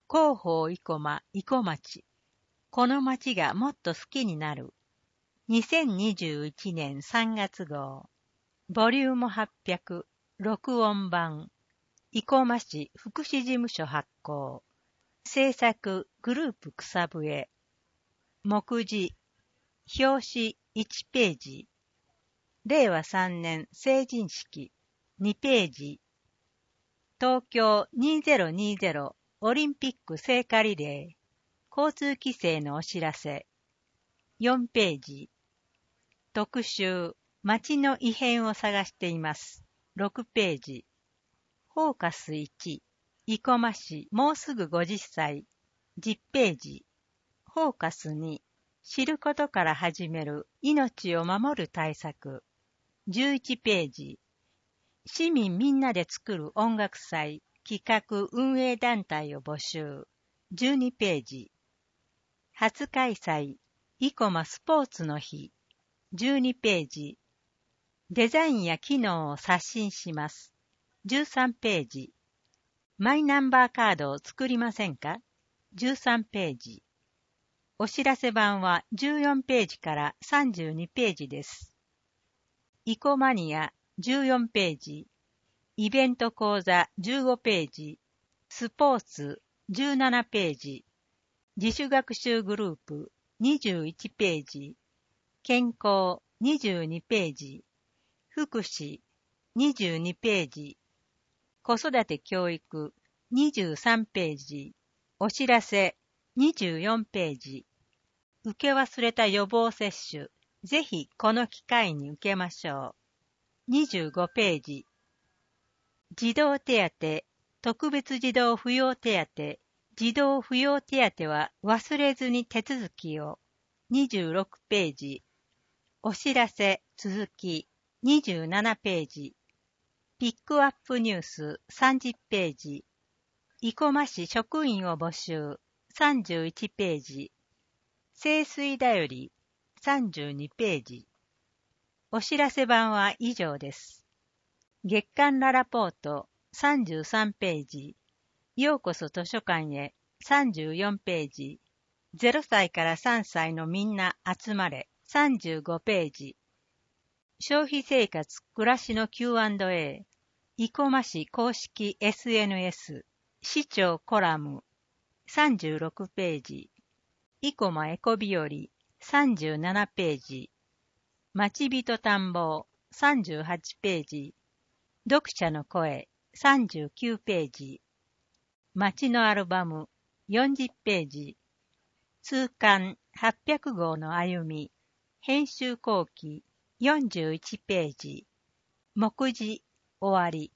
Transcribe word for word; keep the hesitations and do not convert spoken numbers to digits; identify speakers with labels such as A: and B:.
A: 広報生駒生駒町。この町がもっと好きになる。にせんにじゅういちねんさんがつ号。ボリュームはっぴゃく、録音版。生駒市福祉事務所発行。制作グループ草笛。目次。表紙いちページ。れいわさんねん成人式にページ。東京にせんにじゅうオリンピック聖火リレー。交通規制のお知らせ。よんページ。特集。街の異変を探しています。ろくページ。フォーカスいち。生駒市もうすぐごじゅっさい。じゅっページ。フォーカスに。知ることから始める命を守る対策。じゅういちページ。市民みんなで作る音楽祭企画運営団体を募集。じゅうにページ。初開催生駒スポーツの日。じゅうにページ。デザインや機能を刷新します。じゅうさんページ。マイナンバーカードを作りませんか？じゅうさんページ。お知らせ版はじゅうよんページからさんじゅうにページです。イコマニアじゅうよんページ。イベント講座じゅうごページ。スポーツじゅうななページ。自主学習グループにじゅういちページ。健康にじゅうにページ。福祉にじゅうにページ。子育て教育にじゅうさんページ。お知らせにじゅうよんページ。受け忘れた予防接種。ぜひこの機会に受けましょう。にじゅうごページ。児童手当、特別児童扶養手当、児童扶養手当は忘れずに手続きを。にじゅうろくページ。お知らせ続き。にじゅうななページ。ピックアップニュースさんじゅっページ。生駒市職員を募集さんじゅういちページ。清水だよりさんじゅうにページ。お知らせ版は以上です。月刊ララポートさんじゅうさんページ。ようこそ図書館へさんじゅうよんページ。ゼロさいからさんさいのみんな集まれさんじゅうごページ。消費生活暮らしの キューアンドエー。生駒市公式 エスエヌエス。市長コラムさんじゅうろくページ。生駒エコ日和さんじゅうななページ。町人探訪さんじゅうはちページ。読者の声さんじゅうきゅうページ。町のアルバムよんじゅっページ。通刊はっぴゃく号の歩み。編集後期よんじゅういちページ。目次終わり。